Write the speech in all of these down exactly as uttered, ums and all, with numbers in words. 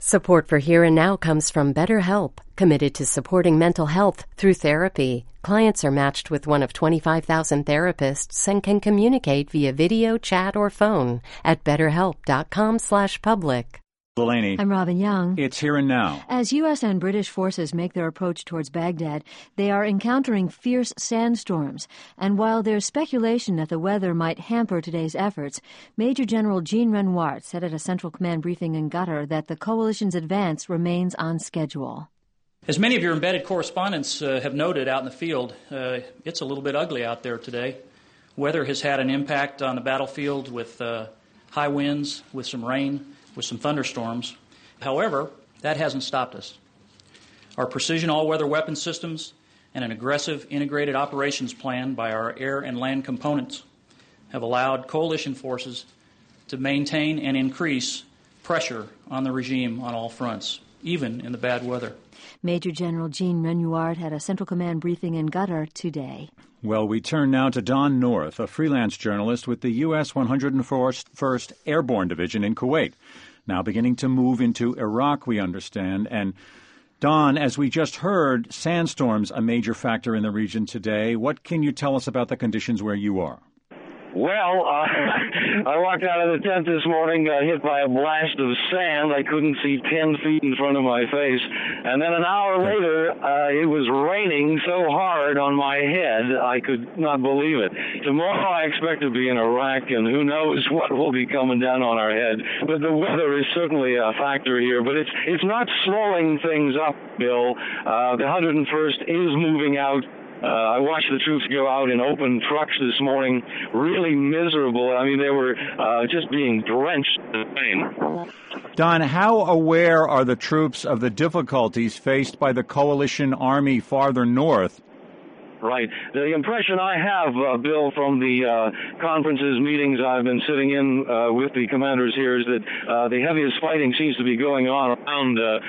Support for Here and Now comes from BetterHelp, committed to supporting mental health through therapy. Clients are matched with one of twenty-five thousand therapists and can communicate via video, chat, or phone at betterhelp.com slash public. Delaney. I'm Robin Young. It's Here and Now. As U S and British forces make their approach towards Baghdad, they are encountering fierce sandstorms. And while there's speculation that the weather might hamper today's efforts, Major General Jean Renoir said at a Central Command briefing in Qatar that the coalition's advance remains on schedule. As many of your embedded correspondents uh, have noted out in the field, uh, it's a little bit ugly out there today. Weather has had an impact on the battlefield with uh, high winds, with some rain, with some thunderstorms. However, that hasn't stopped us. Our precision all-weather weapon systems and an aggressive integrated operations plan by our air and land components have allowed coalition forces to maintain and increase pressure on the regime on all fronts, even in the bad weather. Major General Jean Renoir had a Central Command briefing in Qatar today. Well, we turn now to Don North, a freelance journalist with the U S one hundred first Airborne Division in Kuwait. Now beginning to move into Iraq, we understand. And Don, as we just heard, sandstorms a major factor in the region today. What can you tell us about the conditions where you are? Well, uh, I walked out of the tent this morning, got hit by a blast of sand. I couldn't see ten feet in front of my face. And then an hour later, uh, it was raining so hard on my head, I could not believe it. Tomorrow I expect to be in Iraq, and who knows what will be coming down on our head. But the weather is certainly a factor here. But it's it's not slowing things up, Bill. Uh, the one hundred first is moving out. Uh, I watched the troops go out in open trucks this morning, really miserable. I mean, they were uh, just being drenched in rain. Don, how aware are the troops of the difficulties faced by the coalition army farther north? Right. The impression I have, uh, Bill, from the uh, conferences, meetings I've been sitting in uh, with the commanders here is that uh, the heaviest fighting seems to be going on around uh,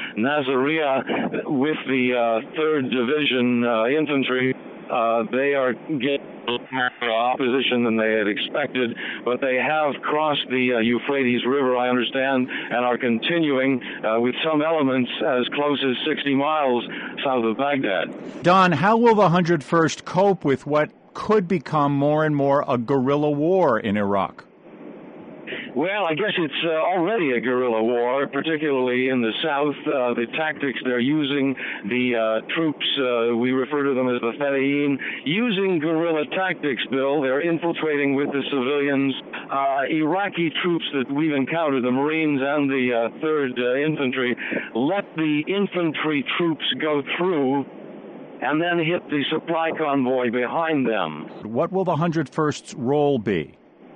Nasiriyah with the uh, third Division uh, Infantry. Uh, they are getting more opposition than they had expected, but they have crossed the uh, Euphrates River, I understand, and are continuing uh, with some elements as close as sixty miles south of Baghdad. Don, how will the one hundred first cope with what could become more and more a guerrilla war in Iraq? Well, I guess it's uh, already a guerrilla war, particularly in the south. Uh, the tactics they're using, the uh, troops, uh, we refer to them as the Fedayeen, using guerrilla tactics, Bill. They're infiltrating with the civilians. Uh, Iraqi troops that we've encountered, the Marines and the uh, third uh, Infantry, let the infantry troops go through and then hit the supply convoy behind them. What will the one hundred first's role be?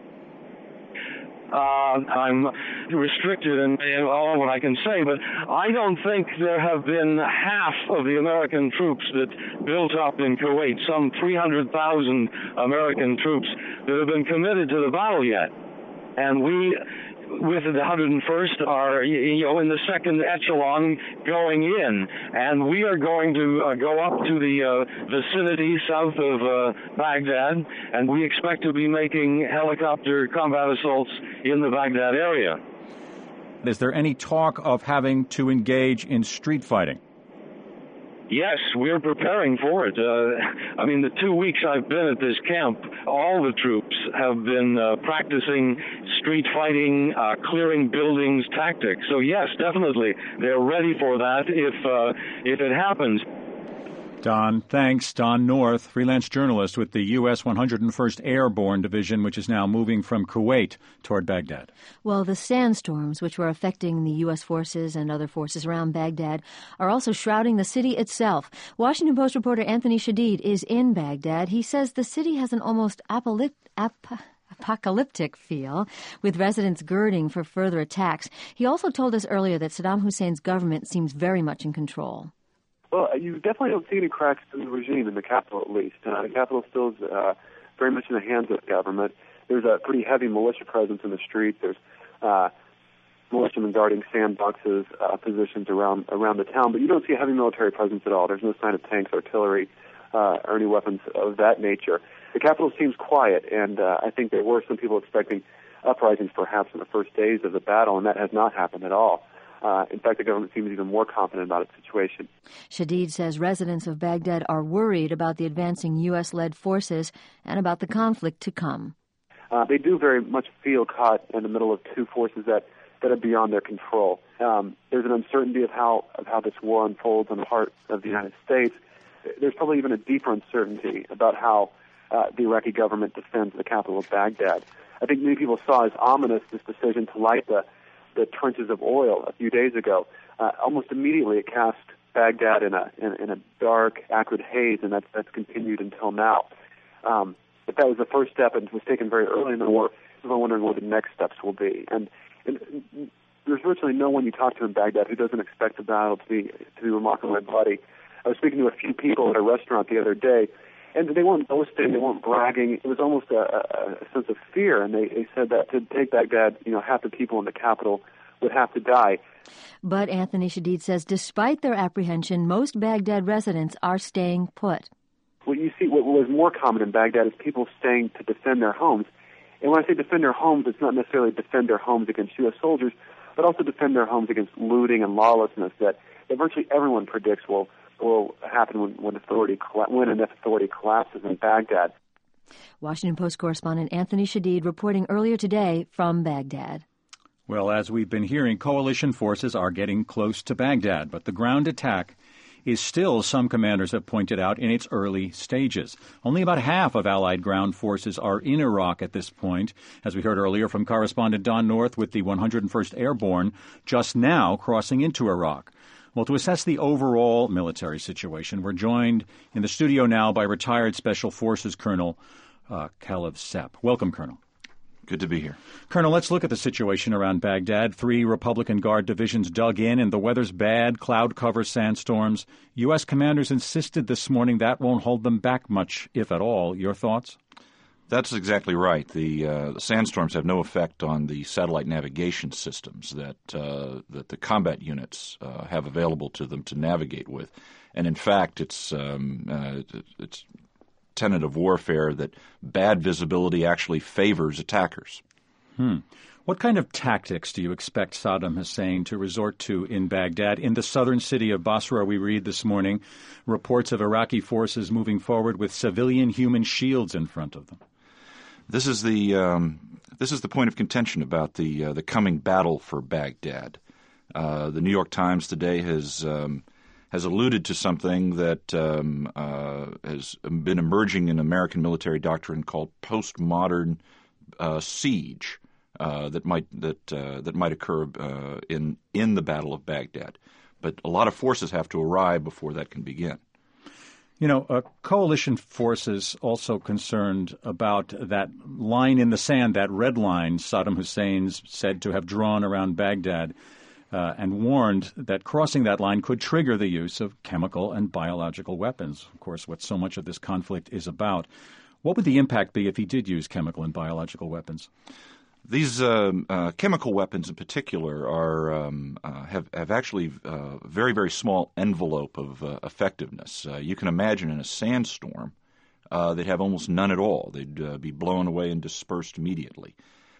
Uh, I'm restricted in, in all what I can say, but I don't think there have been half of the American troops that built up in Kuwait, some three hundred thousand American troops that have been committed to the battle yet. And we, with the one hundred first, are, you know, in the second echelon going in. And we are going to uh, go up to the uh, vicinity south of uh, Baghdad, and we expect to be making helicopter combat assaults in the Baghdad area. Is there any talk of having to engage in street fighting? Yes, we're preparing for it. Uh, I mean, the two weeks I've been at this camp, all the troops have been uh, practicing street fighting, uh, clearing buildings tactics. So yes, definitely, they're ready for that if uh, if it happens. Don, thanks. Don North, freelance journalist with the U S one hundred first Airborne Division, which is now moving from Kuwait toward Baghdad. Well, the sandstorms, which were affecting the U S forces and other forces around Baghdad, are also shrouding the city itself. Washington Post reporter Anthony Shadid is in Baghdad. He says the city has an almost apocalyptic... Ap- apocalyptic feel, with residents girding for further attacks. He also told us earlier that Saddam Hussein's government seems very much in control. Well, you definitely don't see any cracks in the regime, in the capital at least. Uh, the capital still is uh, very much in the hands of the government. There's a pretty heavy militia presence in the street. There's uh, militiamen guarding sandboxes, uh, positions around around the town, but you don't see a heavy military presence at all. There's no sign of tanks, artillery, uh, or any weapons of that nature. The capital seems quiet, and uh, I think there were some people expecting uprisings perhaps in the first days of the battle, and that has not happened at all. Uh, in fact, the government seems even more confident about its situation. Shadid says residents of Baghdad are worried about the advancing U S-led forces and about the conflict to come. Uh, they do very much feel caught in the middle of two forces that, that are beyond their control. Um, there's an uncertainty of how of how this war unfolds on the part of the United States. There's probably even a deeper uncertainty about how uh, the Iraqi government defends the capital of Baghdad. I think many people saw as ominous this decision to light the, the trenches of oil a few days ago. Uh, almost immediately it cast Baghdad in a in, in a dark, acrid haze, and that's that's continued until now. Um, but that was the first step, and was taken very early in the war. So I'm wondering what the next steps will be. And, and there's virtually no one you talk to in Baghdad who doesn't expect the battle to be to be remarkably bloody. I was speaking to a few people at a restaurant the other day, and they weren't boasting, they weren't bragging. It was almost a, a, a sense of fear, and they, they said that to take Baghdad, you know, half the people in the capital would have to die. But Anthony Shadid says despite their apprehension, most Baghdad residents are staying put. What you see, what was more common in Baghdad is people staying to defend their homes. And when I say defend their homes, it's not necessarily defend their homes against U S soldiers, but also defend their homes against looting and lawlessness that, that virtually everyone predicts will will happen when, when authority when and if authority collapses in Baghdad. Washington Post correspondent Anthony Shadid reporting earlier today from Baghdad. Well, as we've been hearing, coalition forces are getting close to Baghdad, but the ground attack is still, some commanders have pointed out, in its early stages. Only about half of Allied ground forces are in Iraq at this point, as we heard earlier from correspondent Don North with the one hundred first Airborne just now crossing into Iraq. Well, to assess the overall military situation, we're joined in the studio now by retired Special Forces Colonel uh, Kalev Sepp. Welcome, Colonel. Good to be here. Colonel, let's look at the situation around Baghdad. Three Republican Guard divisions dug in, and the weather's bad, cloud cover, sandstorms. U S commanders insisted this morning that won't hold them back much, if at all. Your thoughts? That's exactly right. The, uh, the sandstorms have no effect on the satellite navigation systems that uh, that the combat units uh, have available to them to navigate with. And in fact, it's um, uh, it's tenet of warfare that bad visibility actually favors attackers. Hmm. What kind of tactics do you expect Saddam Hussein to resort to in Baghdad? In the southern city of Basra, we read this morning reports of Iraqi forces moving forward with civilian human shields in front of them. This is the um, this is the point of contention about the uh, the coming battle for Baghdad. Uh, the New York Times today has um, has alluded to something that um, uh, has been emerging in American military doctrine called postmodern uh, siege uh, that might that uh, that might occur uh, in in the Battle of Baghdad. But a lot of forces have to arrive before that can begin. You know, uh, coalition forces also concerned about that line in the sand, that red line Saddam Hussein's said to have drawn around Baghdad, uh, and warned that crossing that line could trigger the use of chemical and biological weapons. Of course, what so much of this conflict is about. What would the impact be if he did use chemical and biological weapons? These uh, uh, chemical weapons in particular are um, uh, have, have actually a uh, very, very small envelope of uh, effectiveness. Uh, you can imagine in a sandstorm, uh, they'd have almost none at all. They'd uh, be blown away and dispersed immediately.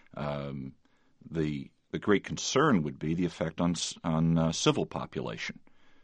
Um, the the great concern would be the effect on, on uh, civil population.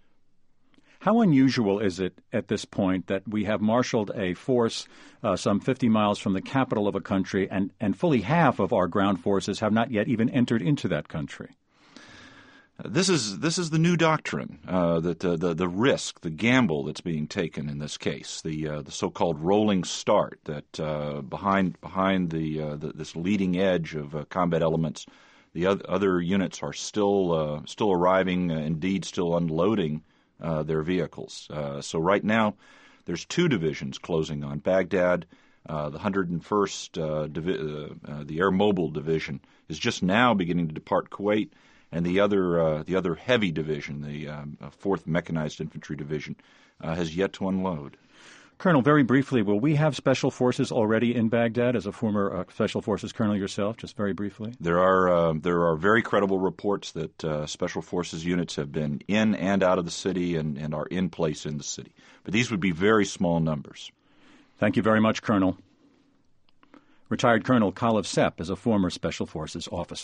How unusual is it at this point that we have marshaled a force uh, some fifty miles from the capital of a country, and, and fully half of our ground forces have not yet even entered into that country? This is this is the new doctrine, uh, that uh, the the risk, the gamble that's being taken in this case, the uh, the so-called rolling start that uh, behind behind the, uh, the this leading edge of uh, combat elements, the other, other units are still uh, still arriving, uh, indeed still unloading Uh, their vehicles. Uh, so right now, there's two divisions closing on Baghdad. Uh, the one hundred first, uh, divi- uh, uh, the Air Mobile Division, is just now beginning to depart Kuwait, and the other uh, the other heavy division, the um, fourth Mechanized Infantry Division, uh, has yet to unload. Colonel, very briefly, will we have special forces already in Baghdad as a former uh, special forces colonel yourself, just very briefly? There are uh, there are very credible reports that uh, special forces units have been in and out of the city and, and are in place in the city. But these would be very small numbers. Thank you very much, Colonel. Retired Colonel Kalev Sepp is a former special forces officer.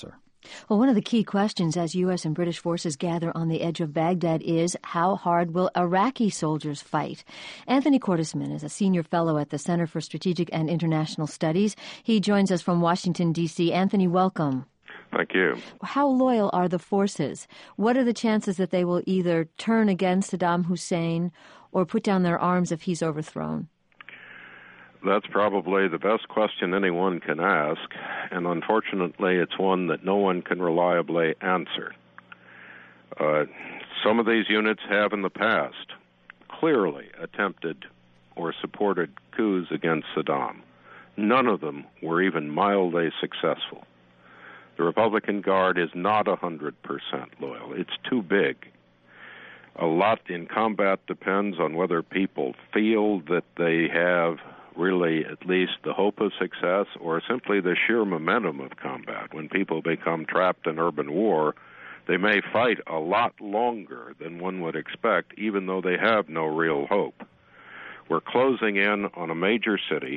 Well, one of the key questions as U S and British forces gather on the edge of Baghdad is how hard will Iraqi soldiers fight? Anthony Cordesman is a senior fellow at the Center for Strategic and International Studies. He joins us from Washington, D C Anthony, welcome. Thank you. How loyal are the forces? What are the chances that they will either turn against Saddam Hussein or put down their arms if he's overthrown? That's probably the best question anyone can ask, and unfortunately it's one that no one can reliably answer. Uh, some of these units have in the past clearly attempted or supported coups against Saddam. None of them were even mildly successful. The Republican Guard is not one hundred percent loyal. It's too big. A lot in combat depends on whether people feel that they have really at least the hope of success or simply the sheer momentum of combat. When people become trapped in urban war, they may fight a lot longer than one would expect, even though they have no real hope. We're closing in on a major city.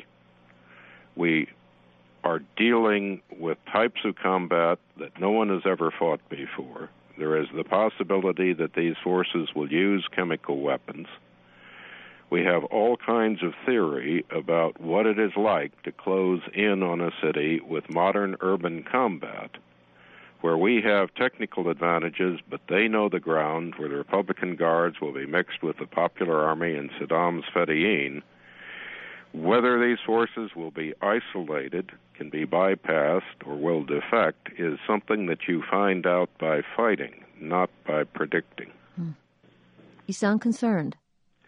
We are dealing with types of combat that no one has ever fought before. There is the possibility that these forces will use chemical weapons. We have all kinds of theory about what it is like to close in on a city with modern urban combat, where we have technical advantages, but they know the ground, where the Republican Guards will be mixed with the Popular Army and Saddam's Fedayeen. Whether these forces will be isolated, can be bypassed, or will defect is something that you find out by fighting, not by predicting. Hmm. You sound concerned.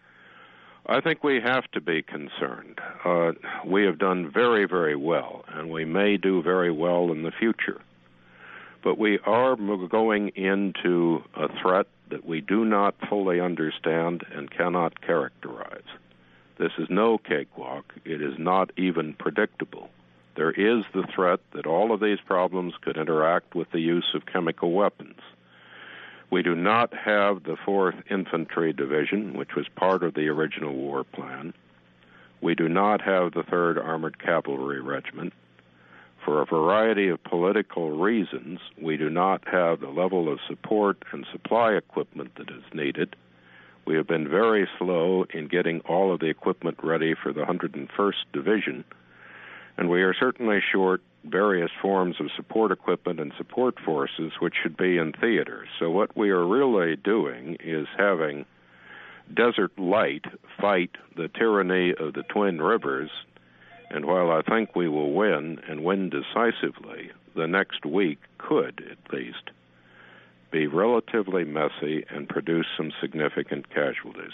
I think we have to be concerned. Uh, we have done very, very well, and we may do very well in the future. But we are going into a threat that we do not fully understand and cannot characterize. This is no cakewalk. It is not even predictable. There is the threat that all of these problems could interact with the use of chemical weapons. We do not have the fourth Infantry Division, which was part of the original war plan. We do not have the third Armored Cavalry Regiment. For a variety of political reasons, we do not have the level of support and supply equipment that is needed. We have been very slow in getting all of the equipment ready for the one hundred first Division, and we are certainly short various forms of support equipment and support forces which should be in theater. So what we are really doing is having Desert Light fight the tyranny of the Twin Rivers, and while I think we will win, and win decisively, the next week could, at least, be relatively messy and produce some significant casualties.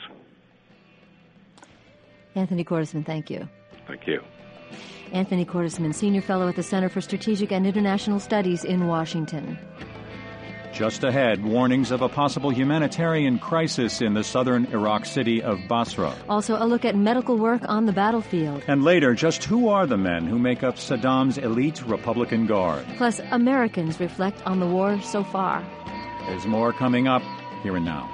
Anthony Cordesman, thank you. Thank you. Anthony Cordesman, Senior Fellow at the Center for Strategic and International Studies in Washington. Just ahead, warnings of a possible humanitarian crisis in the southern Iraq city of Basra. Also, a look at medical work on the battlefield. And later, just who are the men who make up Saddam's elite Republican Guard? Plus, Americans reflect on the war so far. There's more coming up here and now.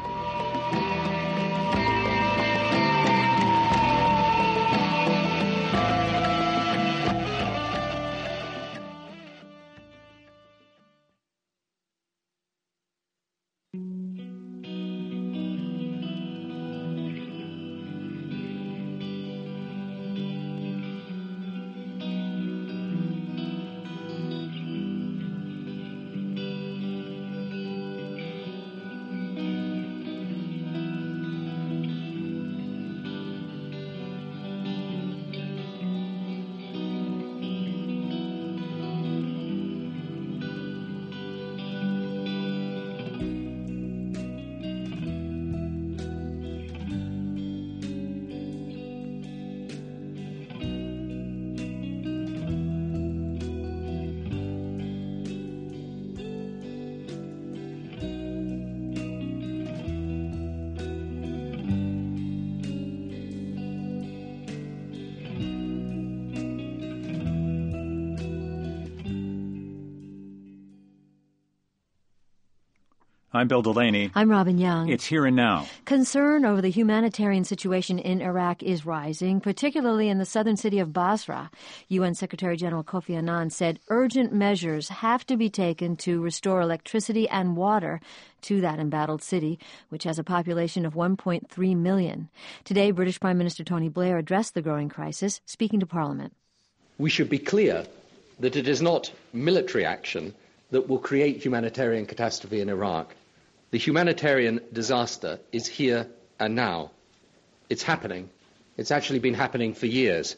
I'm Bill Delaney. I'm Robin Young. It's Here and Now. Concern over the humanitarian situation in Iraq is rising, particularly in the southern city of Basra. U N Secretary General Kofi Annan said urgent measures have to be taken to restore electricity and water to that embattled city, which has a population of one point three million. Today, British Prime Minister Tony Blair addressed the growing crisis, speaking to Parliament. We should be clear that it is not military action that will create humanitarian catastrophe in Iraq. The humanitarian disaster is here and now. It's happening. It's actually been happening for years.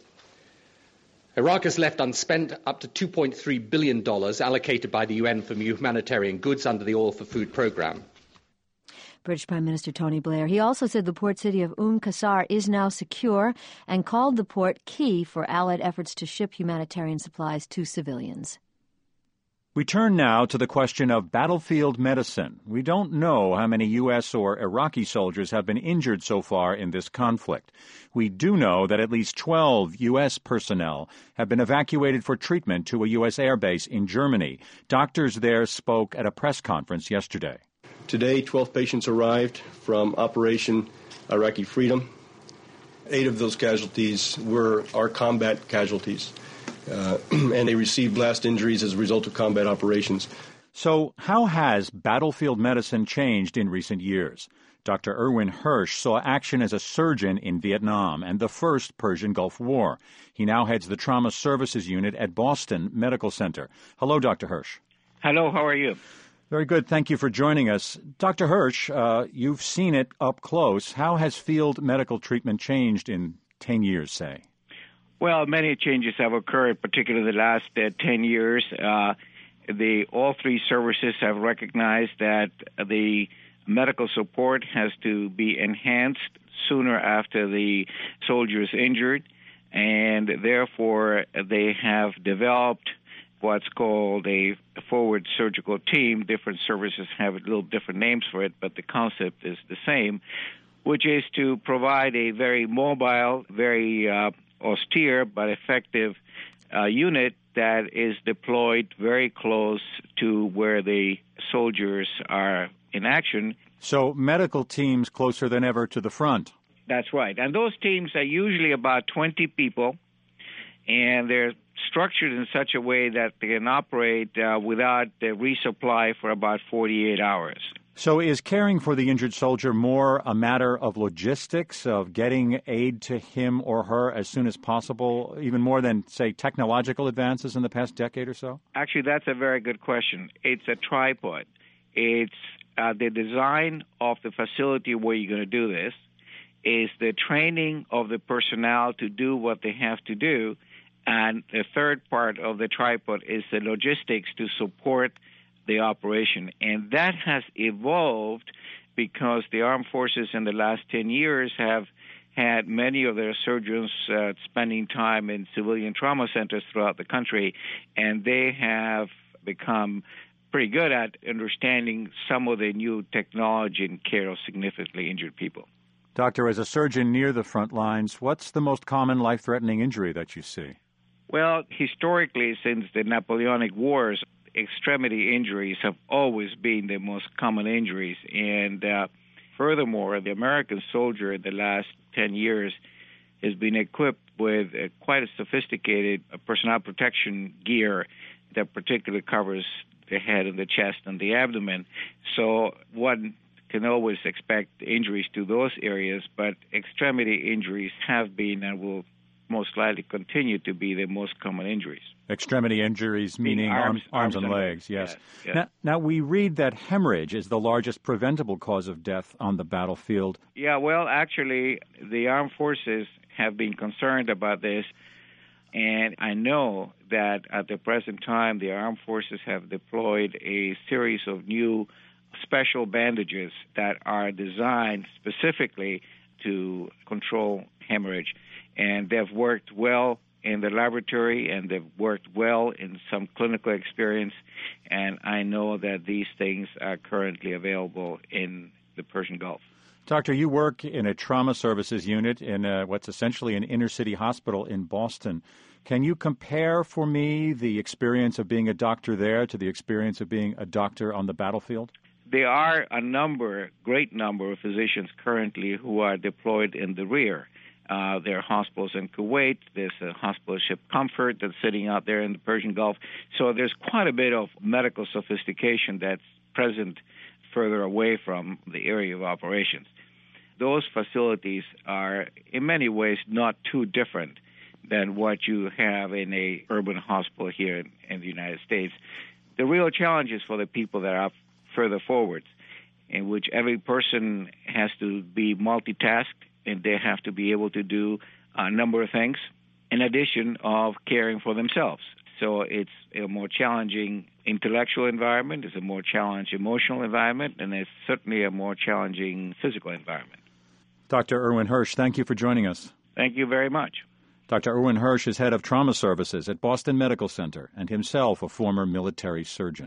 Iraq has left unspent up to two point three billion dollars allocated by the U N for humanitarian goods under the Oil for Food program. British Prime Minister Tony Blair. He also said the port city of Umm Qasr is now secure and called the port key for Allied efforts to ship humanitarian supplies to civilians. We turn now to the question of battlefield medicine. We don't know how many U S or Iraqi soldiers have been injured so far in this conflict. We do know that at least twelve U S personnel have been evacuated for treatment to a U S airbase in Germany. Doctors there spoke at a press conference yesterday. Today, twelve patients arrived from Operation Iraqi Freedom. Eight of those casualties were our combat casualties. Uh, and they received blast injuries as a result of combat operations. So how has battlefield medicine changed in recent years? Doctor Erwin Hirsch saw action as a surgeon in Vietnam and the first Persian Gulf War. He now heads the Trauma Services Unit at Boston Medical Center. Hello, Doctor Hirsch. Hello, how are you? Very good. Thank you for joining us. Doctor Hirsch, uh, you've seen it up close. How has field medical treatment changed in ten years, say? Well, many changes have occurred, particularly the last uh, ten years. Uh, the all three services have recognized that the medical support has to be enhanced sooner after the soldier is injured, and therefore they have developed what's called a forward surgical team. Different services have a little different names for it, but the concept is the same, which is to provide a very mobile, very uh, austere but effective uh, unit that is deployed very close to where the soldiers are in action. So medical teams closer than ever to the front. That's right. And those teams are usually about twenty people, and they're structured in such a way that they can operate uh, without the resupply for about forty-eight hours. So is caring for the injured soldier more a matter of logistics, of getting aid to him or her as soon as possible, even more than, say, technological advances in the past decade or so? Actually, that's a very good question. It's a tripod. It's uh, the design of the facility where you're going to do this, is the training of the personnel to do what they have to do, and the third part of the tripod is the logistics to support the operation. And that has evolved because the armed forces in the last ten years have had many of their surgeons uh, spending time in civilian trauma centers throughout the country, and they have become pretty good at understanding some of the new technology in care of significantly injured people. Doctor, as a surgeon near the front lines, what's the most common life-threatening injury that you see? Well, historically, since the Napoleonic Wars, extremity injuries have always been the most common injuries. And uh, furthermore, the American soldier in the last ten years has been equipped with uh, quite a sophisticated uh, personnel protection gear that particularly covers the head and the chest and the abdomen. So one can always expect injuries to those areas, but extremity injuries have been and will most likely continue to be the most common injuries. Extremity injuries, meaning arms, arms, arms and legs, yes. yes, yes. Now, now, we read that hemorrhage is the largest preventable cause of death on the battlefield. Yeah, well, actually, the armed forces have been concerned about this, and I know that at the present time, the armed forces have deployed a series of new special bandages that are designed specifically to control hemorrhage. And they've worked well in the laboratory, and they've worked well in some clinical experience, and I know that these things are currently available in the Persian Gulf. Doctor, you work in a trauma services unit in a, what's essentially an inner-city hospital in Boston. Can you compare for me the experience of being a doctor there to the experience of being a doctor on the battlefield? there are a number, great number of physicians currently who are deployed in the rear. Uh, there are hospitals in Kuwait. There's a hospital ship Comfort that's sitting out there in the Persian Gulf. So there's quite a bit of medical sophistication that's present further away from the area of operations. Those facilities are in many ways not too different than what you have in a urban hospital here in, in the United States. The real challenge is for the people that are further forward, in which every person has to be multitasked and they have to be able to do a number of things in addition of caring for themselves. So it's a more challenging intellectual environment, it's a more challenging emotional environment, and it's certainly a more challenging physical environment. Doctor Irwin Hirsch, thank you for joining us. Thank you very much. Doctor Irwin Hirsch is head of trauma services at Boston Medical Center and himself a former military surgeon.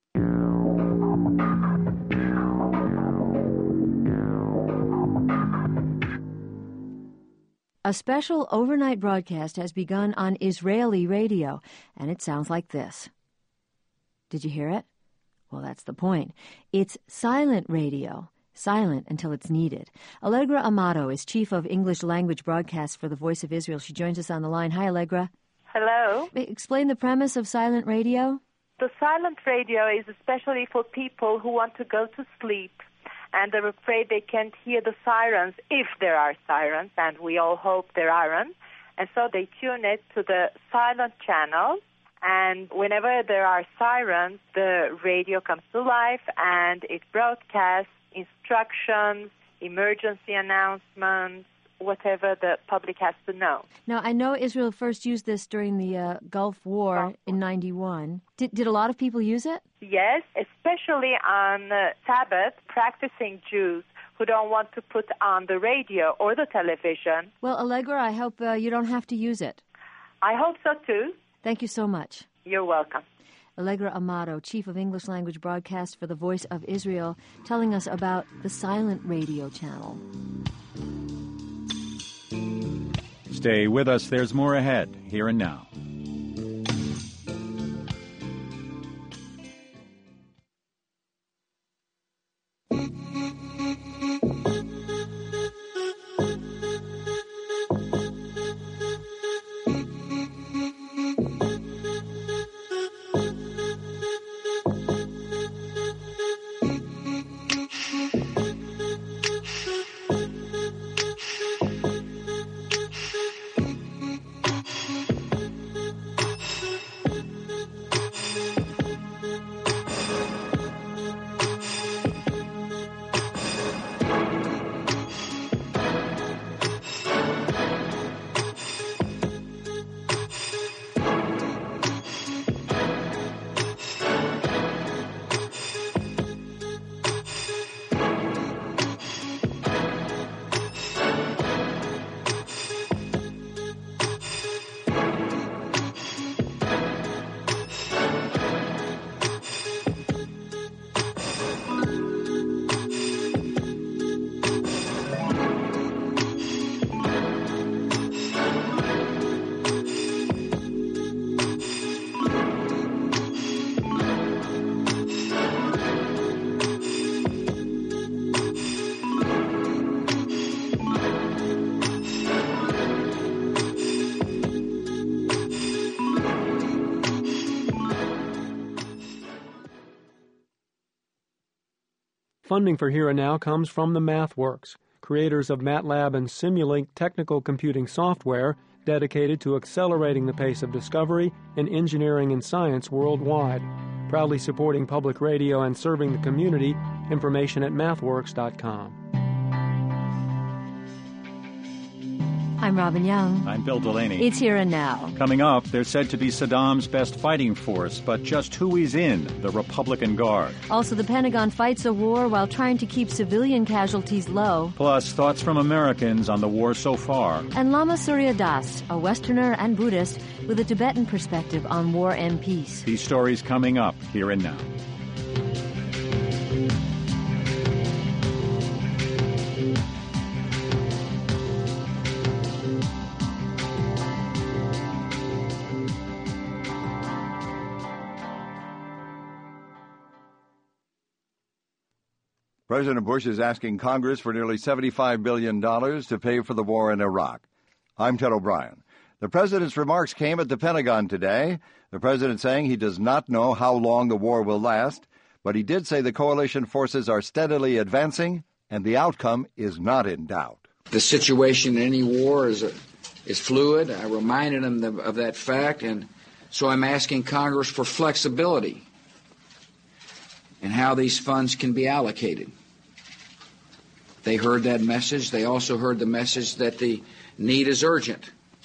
A special overnight broadcast has begun on Israeli radio, and it sounds like this. Did you hear it? Well, that's the point. It's silent radio. Silent until it's needed. Allegra Amato is Chief of English Language Broadcasts for the Voice of Israel. She joins us on the line. Hi, Allegra. Hello. Explain the premise of silent radio. The silent radio is especially for people who want to go to sleep and they're afraid they can't hear the sirens, if there are sirens, and we all hope there aren't. And so they tune it to the silent channel, and whenever there are sirens, the radio comes to life and it broadcasts instructions, emergency announcements, whatever the public has to know. Now, I know Israel first used this during the uh, Gulf War Gulf. in ninety-one. Did, did a lot of people use it? Yes, especially on uh, Sabbath, practicing Jews who don't want to put on the radio or the television. Well, Allegra, I hope uh, you don't have to use it. I hope so, too. Thank you so much. You're welcome. Allegra Amato, Chief of English Language Broadcast for the Voice of Israel, telling us about the silent radio channel. Stay with us. There's more ahead, here and now. Funding for Here and Now comes from the MathWorks, creators of MATLAB and Simulink technical computing software dedicated to accelerating the pace of discovery in engineering and science worldwide. Proudly supporting public radio and serving the community. Information at mathworks dot com. I'm Robin Young. I'm Bill Delaney. It's Here and Now. Coming up, they're said to be Saddam's best fighting force, but just who is in the Republican Guard? Also, the Pentagon fights a war while trying to keep civilian casualties low. Plus, thoughts from Americans on the war so far. And Lama Surya Das, a Westerner and Buddhist, with a Tibetan perspective on war and peace. These stories coming up Here and Now. President Bush is asking Congress for nearly seventy-five billion dollars to pay for the war in Iraq. I'm Ted O'Brien. The president's remarks came at the Pentagon today. The president saying he does not know how long the war will last, but he did say the coalition forces are steadily advancing and the outcome is not in doubt. The situation in any war is a, is fluid. I reminded him of that fact, and so I'm asking Congress for flexibility in how these funds can be allocated. They heard that message. They also heard the message that the need is urgent.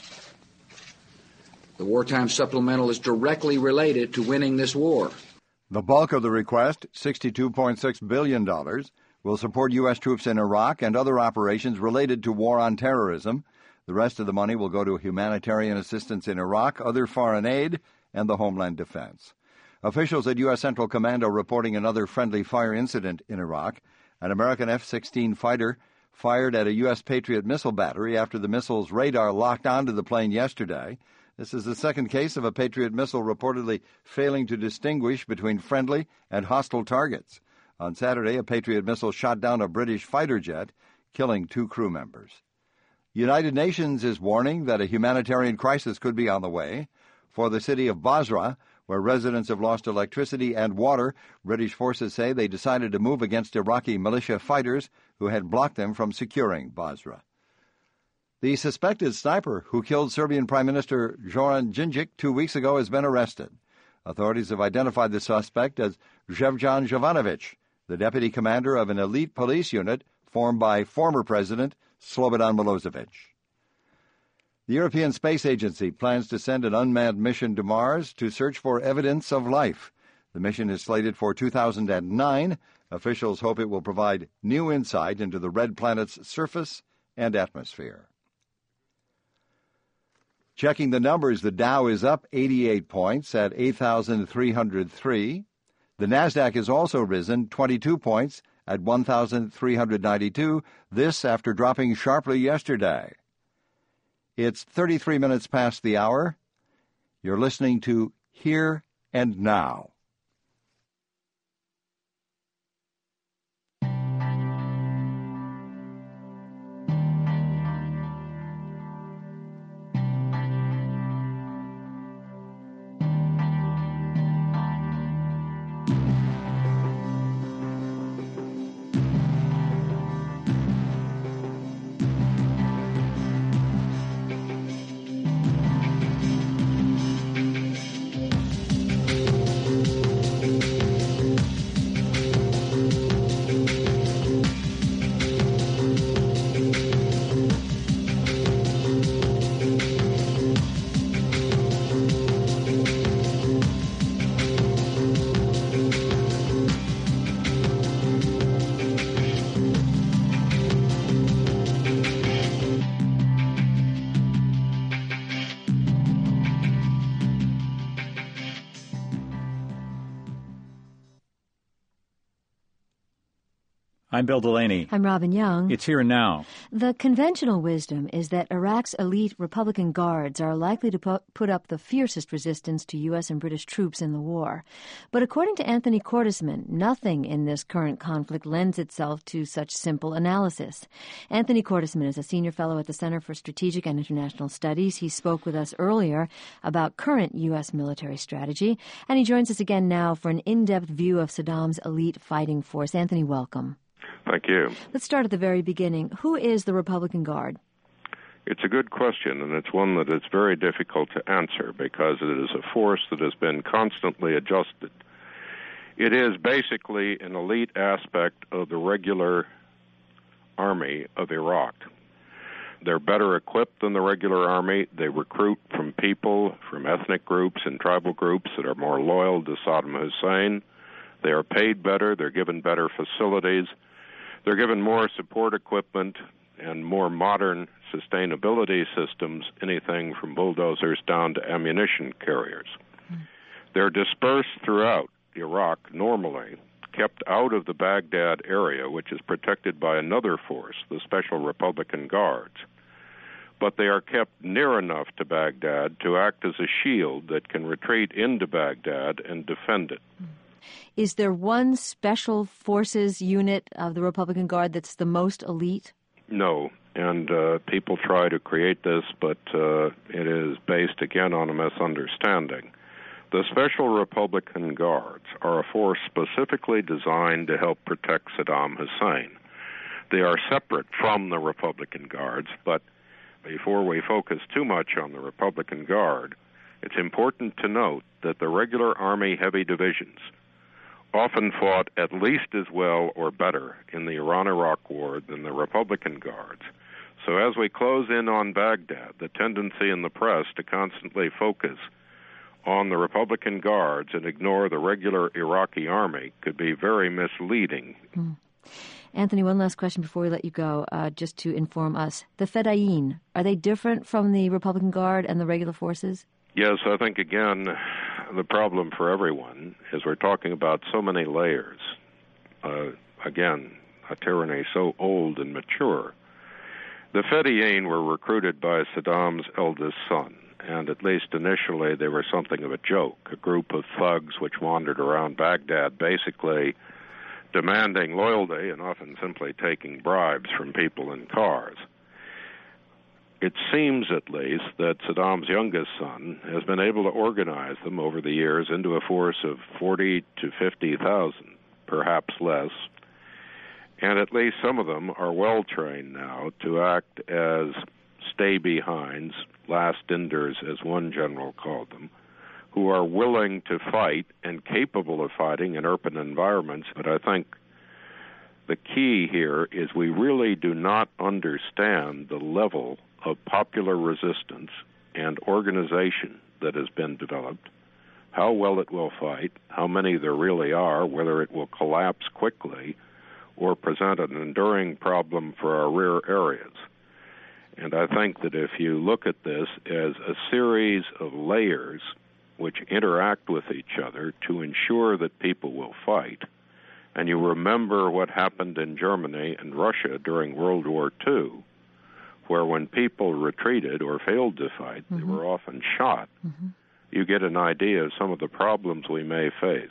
The wartime supplemental is directly related to winning this war. The bulk of the request, sixty-two point six billion dollars, will support U S troops in Iraq and other operations related to war on terrorism. The rest of the money will go to humanitarian assistance in Iraq, other foreign aid, and the Homeland Defense. Officials at U S Central Command are reporting another friendly fire incident in Iraq. An American F sixteen fighter fired at a U S Patriot missile battery after the missile's radar locked onto the plane yesterday. This is the second case of a Patriot missile reportedly failing to distinguish between friendly and hostile targets. On Saturday, a Patriot missile shot down a British fighter jet, killing two crew members. United Nations is warning that a humanitarian crisis could be on the way. For the city of Basra, where residents have lost electricity and water, British forces say they decided to move against Iraqi militia fighters who had blocked them from securing Basra. The suspected sniper who killed Serbian Prime Minister Zoran Đinđić two weeks ago has been arrested. Authorities have identified the suspect as Zhevjan Jovanovic, the deputy commander of an elite police unit formed by former President Slobodan Milosevic. The European Space Agency plans to send an unmanned mission to Mars to search for evidence of life. The mission is slated for two thousand nine. Officials hope it will provide new insight into the red planet's surface and atmosphere. Checking the numbers, the Dow is up eighty-eight points at eight thousand three hundred three. The Nasdaq has also risen twenty-two points at one thousand three hundred ninety-two, this after dropping sharply yesterday. It's thirty-three minutes past the hour. You're listening to Here and Now. I'm Bill Delaney. I'm Robin Young. It's Here and Now. The conventional wisdom is that Iraq's elite Republican guards are likely to pu- put up the fiercest resistance to U S and British troops in the war. But according to Anthony Cordesman, nothing in this current conflict lends itself to such simple analysis. Anthony Cordesman is a senior fellow at the Center for Strategic and International Studies. He spoke with us earlier about current U S military strategy, and he joins us again now for an in-depth view of Saddam's elite fighting force. Anthony, welcome. Thank you. Let's start at the very beginning. Who is the Republican Guard? It's a good question, and it's one that is very difficult to answer because it is a force that has been constantly adjusted. It is basically an elite aspect of the regular army of Iraq. They're better equipped than the regular army. They recruit from people, from ethnic groups and tribal groups that are more loyal to Saddam Hussein. They are paid better. They're given better facilities. They're given more support equipment and more modern sustainability systems, anything from bulldozers down to ammunition carriers. Mm. They're dispersed throughout Iraq normally, kept out of the Baghdad area, which is protected by another force, the Special Republican Guards. But they are kept near enough to Baghdad to act as a shield that can retreat into Baghdad and defend it. Mm. Is there one special forces unit of the Republican Guard that's the most elite? No, and uh, people try to create this, but uh, it is based, again, on a misunderstanding. The Special Republican Guards are a force specifically designed to help protect Saddam Hussein. They are separate from the Republican Guards, but before we focus too much on the Republican Guard, it's important to note that the regular Army heavy divisions often fought at least as well or better in the Iran-Iraq War than the Republican Guards. So as we close in on Baghdad, the tendency in the press to constantly focus on the Republican Guards and ignore the regular Iraqi army could be very misleading. Mm. Anthony, one last question before we let you go, uh, just to inform us. The Fedayeen, are they different from the Republican Guard and the regular forces? Yes, I think, again, the problem for everyone is we're talking about so many layers. Uh, again, a tyranny so old and mature. The Fedayeen were recruited by Saddam's eldest son, and at least initially they were something of a joke, a group of thugs which wandered around Baghdad basically demanding loyalty and often simply taking bribes from people in cars. It seems, at least, that Saddam's youngest son has been able to organize them over the years into a force of forty to fifty thousand, perhaps less, and at least some of them are well-trained now to act as stay-behinds, last-inders, as one general called them, who are willing to fight and capable of fighting in urban environments. But I think the key here is we really do not understand the level of popular resistance and organization that has been developed, how well it will fight, how many there really are, whether it will collapse quickly or present an enduring problem for our rear areas. And I think that if you look at this as a series of layers which interact with each other to ensure that people will fight, and you remember what happened in Germany and Russia during World War Two, where when people retreated or failed to fight, mm-hmm. they were often shot, mm-hmm. you get an idea of some of the problems we may face.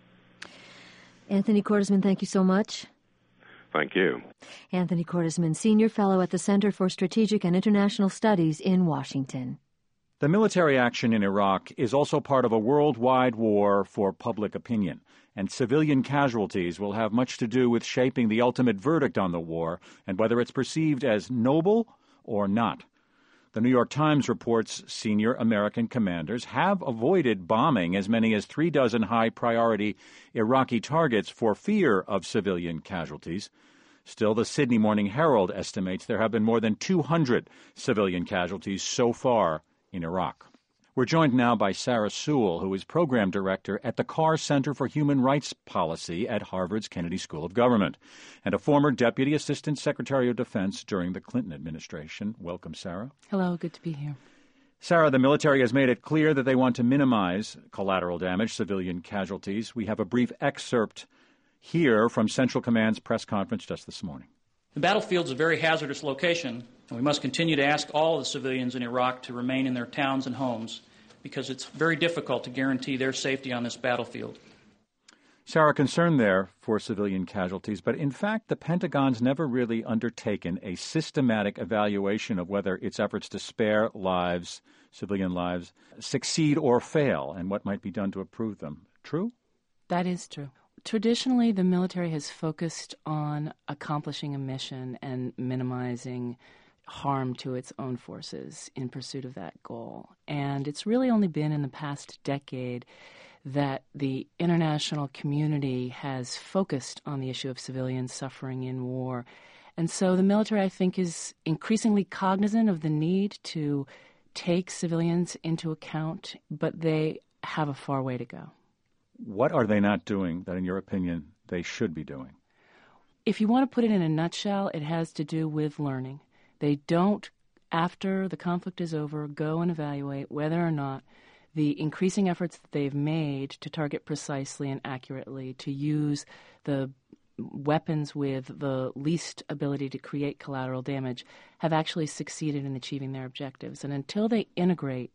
Anthony Cordesman, thank you so much. Thank you. Anthony Cordesman, Senior Fellow at the Center for Strategic and International Studies in Washington. The military action in Iraq is also part of a worldwide war for public opinion, and civilian casualties will have much to do with shaping the ultimate verdict on the war and whether it's perceived as noble or not. The New York Times reports senior American commanders have avoided bombing as many as three dozen high-priority Iraqi targets for fear of civilian casualties. Still, the Sydney Morning Herald estimates there have been more than two hundred civilian casualties so far in Iraq. We're joined now by Sarah Sewell, who is Program Director at the Carr Center for Human Rights Policy at Harvard's Kennedy School of Government, and a former Deputy Assistant Secretary of Defense during the Clinton administration. Welcome, Sarah. Hello, good to be here. Sarah, the military has made it clear that they want to minimize collateral damage, civilian casualties. We have a brief excerpt here from Central Command's press conference just this morning. The battlefield is a very hazardous location, and we must continue to ask all the civilians in Iraq to remain in their towns and homes, because it's very difficult to guarantee their safety on this battlefield. Sarah, concern there for civilian casualties, but in fact the Pentagon's never really undertaken a systematic evaluation of whether its efforts to spare lives, civilian lives, succeed or fail, and what might be done to improve them. True? That is true. Traditionally, the military has focused on accomplishing a mission and minimizing harm to its own forces in pursuit of that goal. And it's really only been in the past decade that the international community has focused on the issue of civilian suffering in war. And so the military, I think, is increasingly cognizant of the need to take civilians into account, but they have a far way to go. What are they not doing that, in your opinion, they should be doing? If you want to put it in a nutshell, it has to do with learning. They don't, after the conflict is over, go and evaluate whether or not the increasing efforts that they've made to target precisely and accurately, to use the weapons with the least ability to create collateral damage, have actually succeeded in achieving their objectives. And until they integrate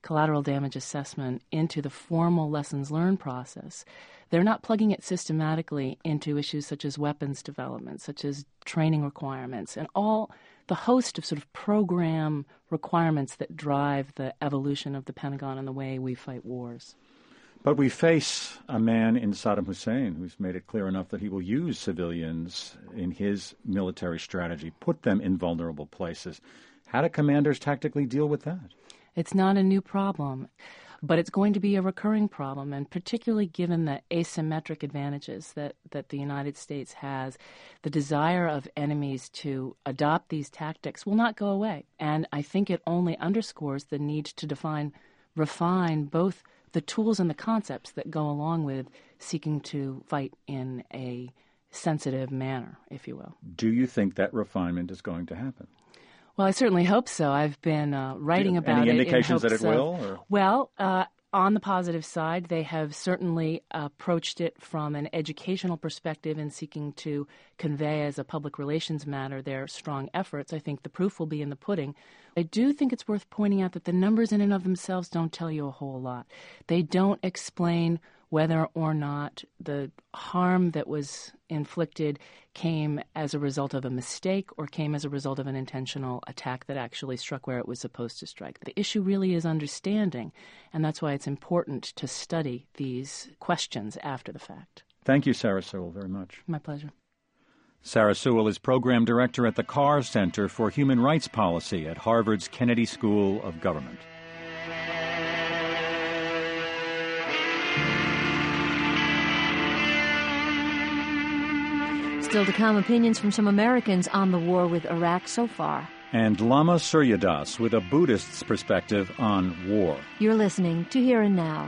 collateral damage assessment into the formal lessons learned process, they're not plugging it systematically into issues such as weapons development, such as training requirements, and all the host of sort of program requirements that drive the evolution of the Pentagon and the way we fight wars. But we face a man in Saddam Hussein who's made it clear enough that he will use civilians in his military strategy, put them in vulnerable places. How do commanders tactically deal with that? It's not a new problem, but it's going to be a recurring problem, and particularly given the asymmetric advantages that, that the United States has, the desire of enemies to adopt these tactics will not go away. And I think it only underscores the need to define, refine both the tools and the concepts that go along with seeking to fight in a sensitive manner, if you will. Do you think that refinement is going to happen? Well, I certainly hope so. I've been uh, writing about Any it. Any indications that it of, will? Or? Well, uh, on the positive side, they have certainly approached it from an educational perspective in seeking to convey as a public relations matter their strong efforts. I think the proof will be in the pudding. I do think it's worth pointing out that the numbers in and of themselves don't tell you a whole lot. They don't explain whether or not the harm that was inflicted came as a result of a mistake or came as a result of an intentional attack that actually struck where it was supposed to strike. The issue really is understanding, and that's why it's important to study these questions after the fact. Thank you, Sarah Sewell, very much. My pleasure. Sarah Sewell is Program Director at the Carr Center for Human Rights Policy at Harvard's Kennedy School of Government. Still to come, opinions from some Americans on the war with Iraq so far. And Lama Suryadas with a Buddhist's perspective on war. You're listening to Here and Now.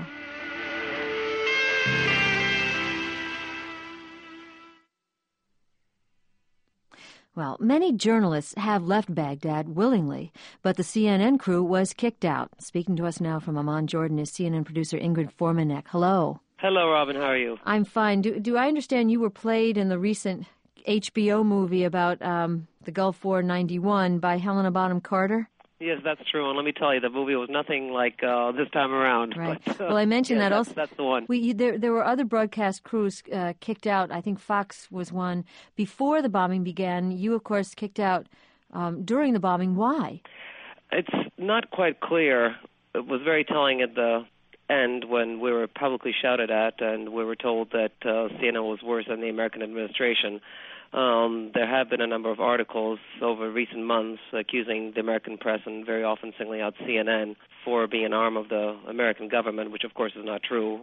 Well, many journalists have left Baghdad willingly, but the C N N crew was kicked out. Speaking to us now from Amman, Jordan, is C N N producer Ingrid Formanek. Hello. Hello, Robin. How are you? I'm fine. Do, do I understand you were played in the recent H B O movie about um, the Gulf War ninety-one by Helena Bonham Carter? Yes, that's true. And let me tell you, the movie was nothing like uh, this time around. Right. But, uh, well, I mentioned yeah, that that's, also. That's the one. We, there, there were other broadcast crews uh, kicked out. I think Fox was one. Before the bombing began, you, of course, kicked out um, during the bombing. Why? It's not quite clear. It was very telling at the end when we were publicly shouted at and we were told that uh, C N N was worse than the American administration. Um, there have been a number of articles over recent months accusing the American press and very often singling out C N N for being an arm of the American government, which of course is not true.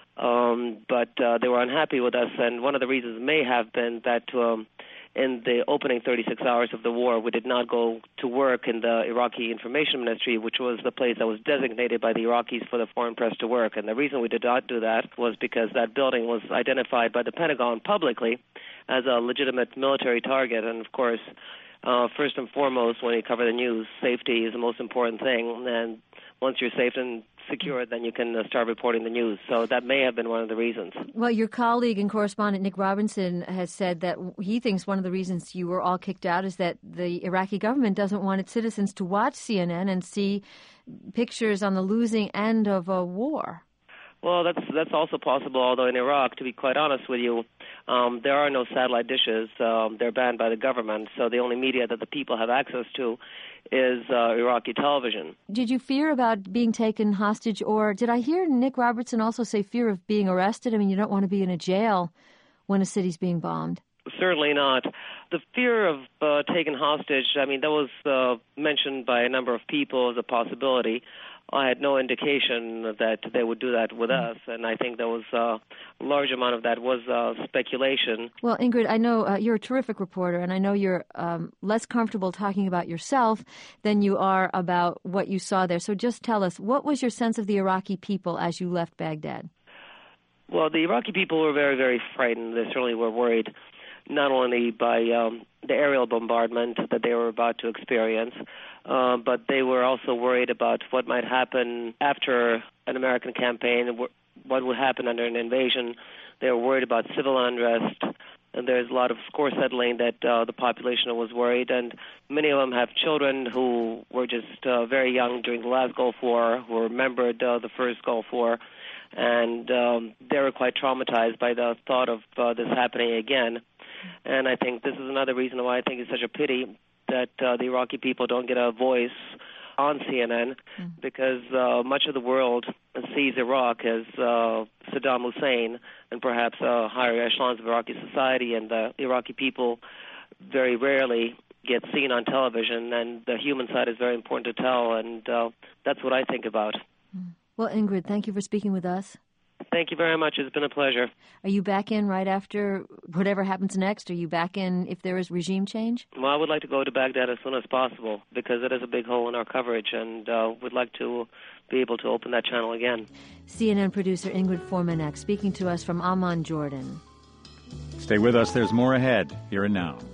Um, but uh, they were unhappy with us, and one of the reasons may have been that um, in the opening thirty-six hours of the war, we did not go to work in the Iraqi Information Ministry, which was the place that was designated by the Iraqis for the foreign press to work. And the reason we did not do that was because that building was identified by the Pentagon publicly as a legitimate military target. And, of course, uh, first and foremost, when you cover the news, safety is the most important thing. And once you're safe and secure, then you can uh, start reporting the news. So that may have been one of the reasons. Well, your colleague and correspondent Nick Robinson has said that he thinks one of the reasons you were all kicked out is that the Iraqi government doesn't want its citizens to watch C N N and see pictures on the losing end of a war. Well, that's that's also possible, although in Iraq, to be quite honest with you, um, there are no satellite dishes. Um, they're banned by the government, so the only media that the people have access to is uh, Iraqi television. Did you fear about being taken hostage, or did I hear Nick Robertson also say fear of being arrested? I mean, you don't want to be in a jail when a city's being bombed. Certainly not. The fear of uh, taking hostage, I mean, that was uh, mentioned by a number of people as a possibility. I had no indication that they would do that with us, and I think there was uh, a large amount of that was uh, speculation. Well, Ingrid, I know uh, you're a terrific reporter, and I know you're um, less comfortable talking about yourself than you are about what you saw there. So just tell us, what was your sense of the Iraqi people as you left Baghdad? Well, the Iraqi people were very, very frightened. They certainly were worried, not only by um, the aerial bombardment that they were about to experience, uh, but they were also worried about what might happen after an American campaign, what would happen under an invasion. They were worried about civil unrest. And there's a lot of score settling that uh, the population was worried, and many of them have children who were just uh, very young during the last Gulf War, who remembered uh, the first Gulf War, and um, they were quite traumatized by the thought of uh, this happening again. And I think this is another reason why I think it's such a pity that uh, the Iraqi people don't get a voice on C N N, mm. because uh, much of the world sees Iraq as uh, Saddam Hussein and perhaps uh, higher echelons of Iraqi society, and the Iraqi people very rarely get seen on television, and the human side is very important to tell, and uh, that's what I think about. Well, Ingrid, thank you for speaking with us. Thank you very much. It's been a pleasure. Are you back in right after whatever happens next? Are you back in if there is regime change? Well, I would like to go to Baghdad as soon as possible because it is a big hole in our coverage, and uh, would like to be able to open that channel again. C N N producer Ingrid Formanek speaking to us from Amman, Jordan. Stay with us. There's more ahead, here and now.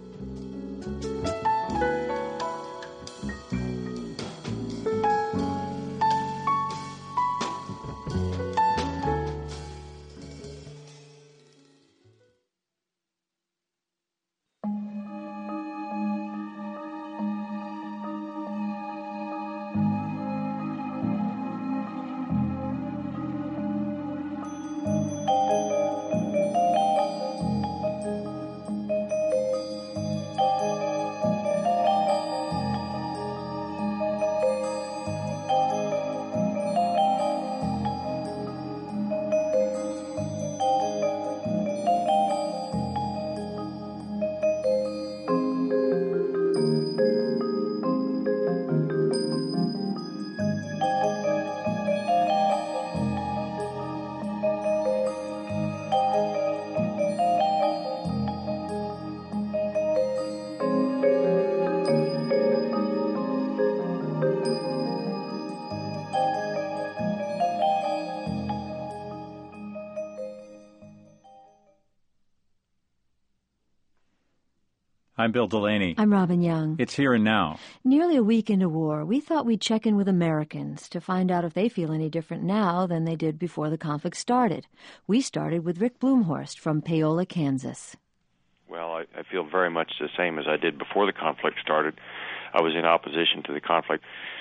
I'm Bill Delaney. I'm Robin Young. It's Here and Now. Nearly a week into war, we thought we'd check in with Americans to find out if they feel any different now than they did before the conflict started. We started with Rick Blumhorst from Paola, Kansas. Well, I, I feel very much the same as I did before the conflict started. I was in opposition to the conflict.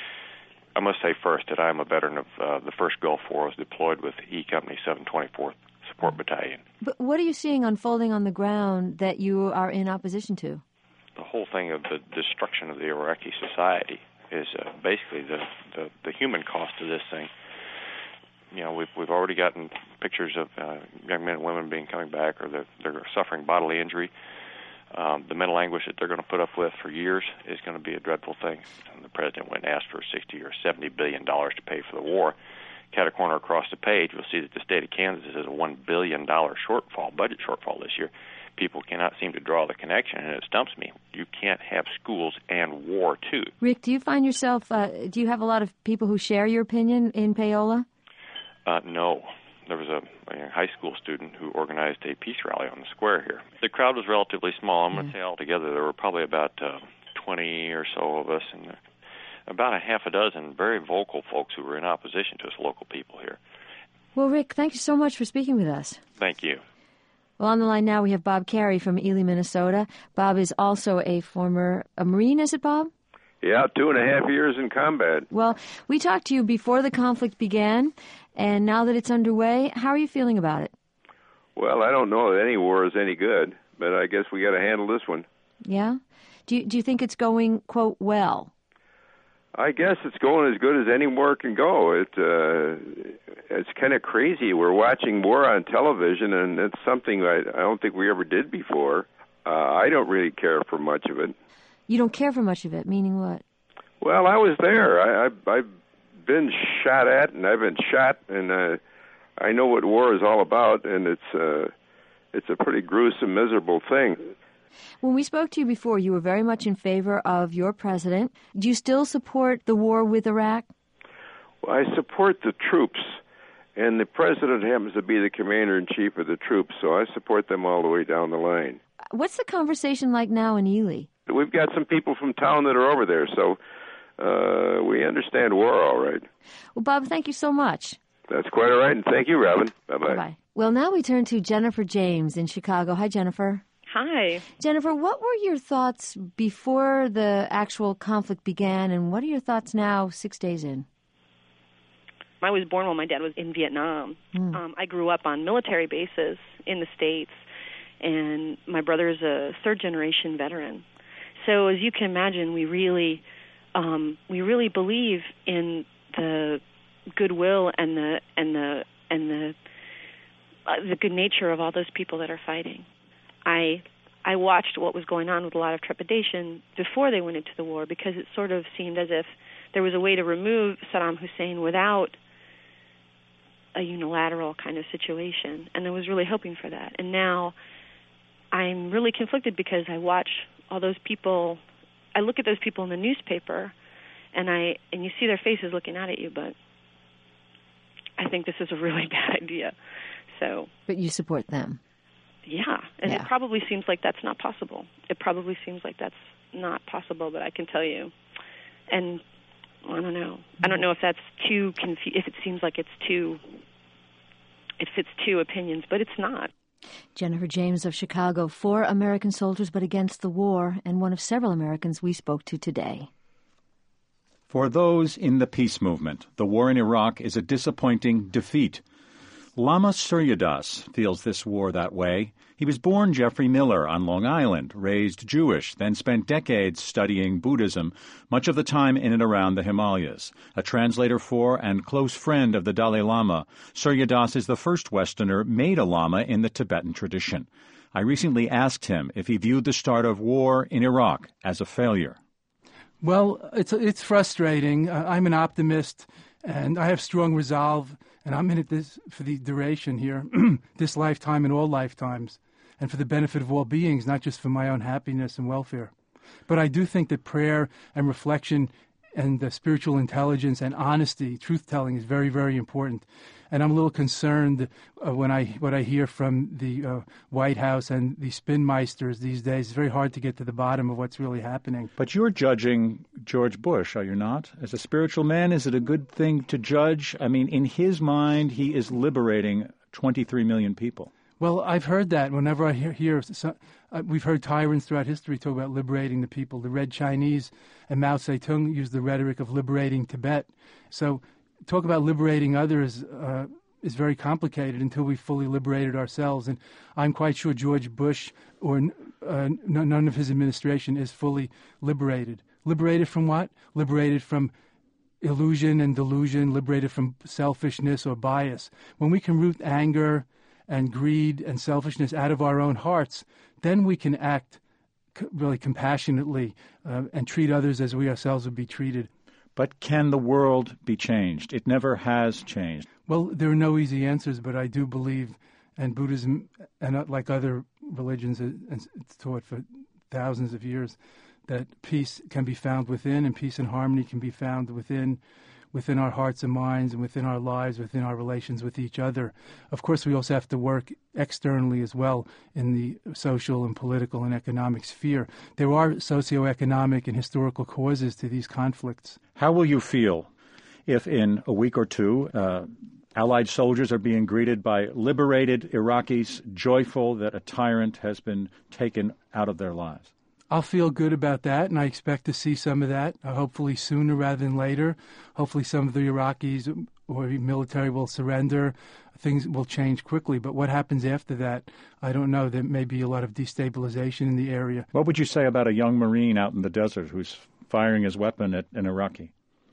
I must say first that I am a veteran of uh, the first Gulf War. I was deployed with E Company seven twenty-fourth Support Battalion. But what are you seeing unfolding on the ground that you are in opposition to? The whole thing of the destruction of the Iraqi society is uh, basically the, the, the human cost of this thing. You know, we've we've already gotten pictures of uh, young men and women being coming back, or they're, they're suffering bodily injury. Um, the mental anguish that they're going to put up with for years is going to be a dreadful thing. And the president went and asked for sixty or seventy billion dollars to pay for the war. Cat a corner across the page, we'll see that the state of Kansas has a one billion dollars shortfall, budget shortfall this year. People cannot seem to draw the connection, and it stumps me. You can't have schools and war, too. Rick, do you find yourself, uh, do you have a lot of people who share your opinion in Paola? Uh, no. There was a, a high school student who organized a peace rally on the square here. The crowd was relatively small. I'm mm-hmm. going to say altogether there were probably about uh, twenty or so of us, and about a half a dozen very vocal folks who were in opposition to us local people here. Well, Rick, thank you so much for speaking with us. Thank you. Well, on the line now we have Bob Carey from Ely, Minnesota. Bob is also a former a Marine, is it, Bob? Yeah, two and a half years in combat. Well, we talked to you before the conflict began, and now that it's underway, how are you feeling about it? Well, I don't know that any war is any good, but I guess we got to handle this one. Yeah? Do you, do you think it's going, quote, well? I guess it's going as good as any war can go. It uh, it's kind of crazy. We're watching war on television, and it's something I, I don't think we ever did before. Uh, I don't really care for much of it. You don't care for much of it, meaning what? Well, I was there. I, I, I've been shot at, and I've been shot, and uh, I know what war is all about, and it's uh, it's a pretty gruesome, miserable thing. When we spoke to you before, you were very much in favor of your president. Do you still support the war with Iraq? Well, I support the troops, and the president happens to be the commander-in-chief of the troops, so I support them all the way down the line. What's the conversation like now in Ely? We've got some people from town that are over there, so uh, we understand war all right. Well, Bob, thank you so much. That's quite all right, and thank you, Robin. Bye-bye. Bye-bye. Well, now we turn to Jennifer James in Chicago. Hi, Jennifer. Hi. Jennifer, what were your thoughts before the actual conflict began, and what are your thoughts now, six days in? I was born while my dad was in Vietnam. Mm. Um, I grew up on military bases in the States, and my brother is a third-generation veteran. So as you can imagine, we really, um, we really believe in the goodwill and the and the and the uh, the good nature of all those people that are fighting. I I watched what was going on with a lot of trepidation before they went into the war, because it sort of seemed as if there was a way to remove Saddam Hussein without a unilateral kind of situation, and I was really hoping for that. And now I'm really conflicted because I watch all those people, I look at those people in the newspaper, and I and you see their faces looking out at you, but I think this is a really bad idea. So, but you support them. Yeah, and yeah. It probably seems like that's not possible. It probably seems like that's not possible, but I can tell you. And I don't know. I don't know if that's too confu- if it seems like it's too, it fits two opinions, but it's not. Jennifer James of Chicago, for American soldiers but against the war, and one of several Americans we spoke to today. For those in the peace movement, the war in Iraq is a disappointing defeat. Lama Suryadas feels this war that way. He was born Jeffrey Miller on Long Island, raised Jewish, then spent decades studying Buddhism, much of the time in and around the Himalayas. A translator for and close friend of the Dalai Lama, Suryadas is the first Westerner made a Lama in the Tibetan tradition. I recently asked him if he viewed the start of war in Iraq as a failure. Well, it's it's frustrating. Uh, I'm an optimist, and I have strong resolve, and I'm in it this, for the duration here, this lifetime and all lifetimes, and for the benefit of all beings, not just for my own happiness and welfare. But I do think that prayer and reflection and the spiritual intelligence and honesty, truth-telling, is very, very important. And I'm a little concerned uh, when I what I hear from the uh, White House and the spinmeisters these days. It's very hard to get to the bottom of what's really happening. But you're judging George Bush, are you not? As a spiritual man, is it a good thing to judge? I mean, in his mind, he is liberating twenty-three million people. Well, I've heard that. Whenever I hear, hear so, uh, we've heard tyrants throughout history talk about liberating the people. The Red Chinese and Mao Zedong used the rhetoric of liberating Tibet. So talk about liberating others uh, is very complicated until we fully liberated ourselves. And I'm quite sure George Bush or uh, n- none of his administration is fully liberated. Liberated from what? Liberated from illusion and delusion, liberated from selfishness or bias. When we can root anger and greed and selfishness out of our own hearts, then we can act c- really compassionately uh, and treat others as we ourselves would be treated. But can the world be changed? It never has changed. Well, there are no easy answers, but I do believe, and Buddhism, and uh, like other religions, uh, it's taught for thousands of years, that peace can be found within, and peace and harmony can be found within, within our hearts and minds, and within our lives, within our relations with each other. Of course, we also have to work externally as well in the social and political and economic sphere. There are socioeconomic and historical causes to these conflicts. How will you feel if in a week or two uh, Allied soldiers are being greeted by liberated Iraqis, joyful that a tyrant has been taken out of their lives? I'll feel good about that, and I expect to see some of that, uh, hopefully sooner rather than later. Hopefully some of the Iraqis or military will surrender. Things will change quickly, but what happens after that, I don't know. There may be a lot of destabilization in the area. What would you say about a young Marine out in the desert who's firing his weapon at an Iraqi?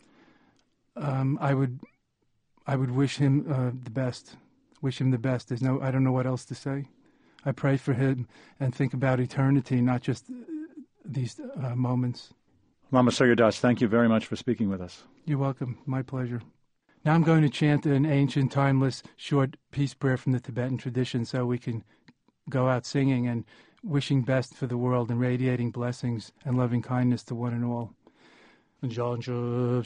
Um, I would I would wish him uh, the best, wish him the best. There's no, I don't know what else to say. I pray for him and think about eternity, not just these uh, moments. Lama Suryadas, thank you very much for speaking with us. You're welcome. My pleasure. Now I'm going to chant an ancient, timeless, short peace prayer from the Tibetan tradition so we can go out singing and wishing best for the world and radiating blessings and loving kindness to one and all. May the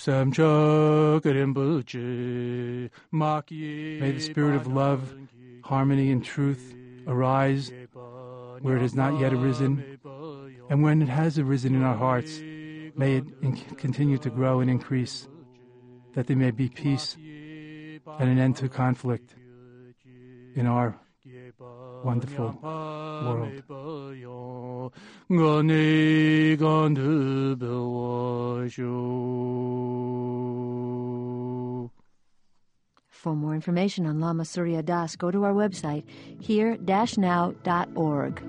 spirit of love, harmony, and truth arise where it has not yet arisen, and when it has arisen in our hearts, may it in- continue to grow and increase, that there may be peace, and an end to conflict in our wonderful world. For more information on Lama Surya Das, go to our website, here dash now dot org.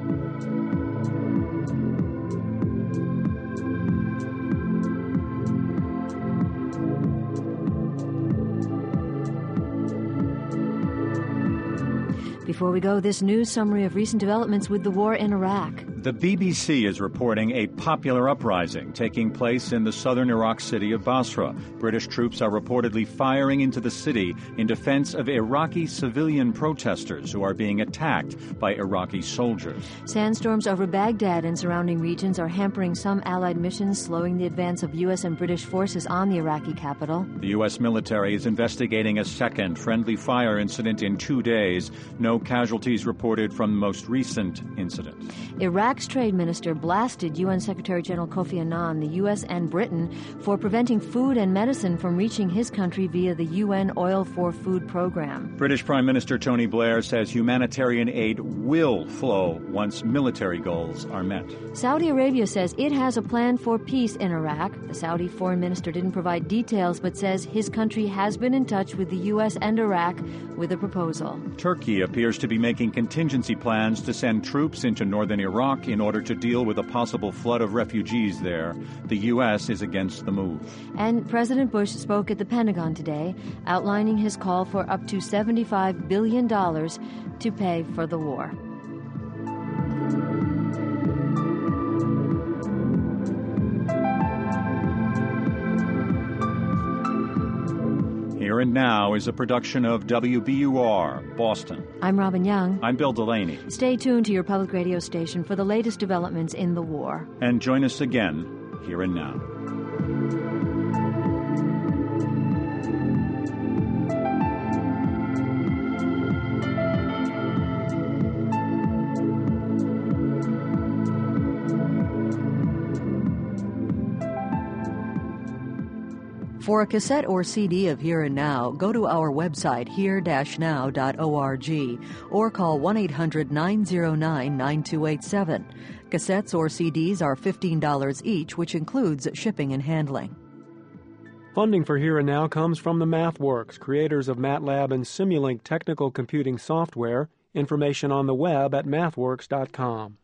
Before we go, this news summary of recent developments with the war in Iraq. The B B C is reporting a popular uprising taking place in the southern Iraq city of Basra. British troops are reportedly firing into the city in defense of Iraqi civilian protesters who are being attacked by Iraqi soldiers. Sandstorms over Baghdad and surrounding regions are hampering some Allied missions, slowing the advance of U S and British forces on the Iraqi capital. The U S military is investigating a second friendly fire incident in two days. No casualties reported from the most recent incident. Iraq's trade minister blasted U N Secretary General Kofi Annan, the U S and Britain, for preventing food and medicine from reaching his country via the U N Oil for Food program. British Prime Minister Tony Blair says humanitarian aid will flow once military goals are met. Saudi Arabia says it has a plan for peace in Iraq. The Saudi foreign minister didn't provide details, but says his country has been in touch with the U S and Iraq with a proposal. Turkey appears to be making contingency plans to send troops into northern Iraq in order to deal with a possible flood of refugees there. The U S is against the move. And President Bush spoke at the Pentagon today, outlining his call for up to seventy-five billion dollars to pay for the war. Here and Now is a production of W B U R, Boston. I'm Robin Young. I'm Bill Delaney. Stay tuned to your public radio station for the latest developments in the war. And join us again, Here and Now. For a cassette or C D of Here and Now, go to our website, here dash now dot org, or call one eight hundred nine oh nine nine two eight seven. Cassettes or C Ds are fifteen dollars each, which includes shipping and handling. Funding for Here and Now comes from the MathWorks, creators of MATLAB and Simulink technical computing software. Information on the web at mathworks dot com.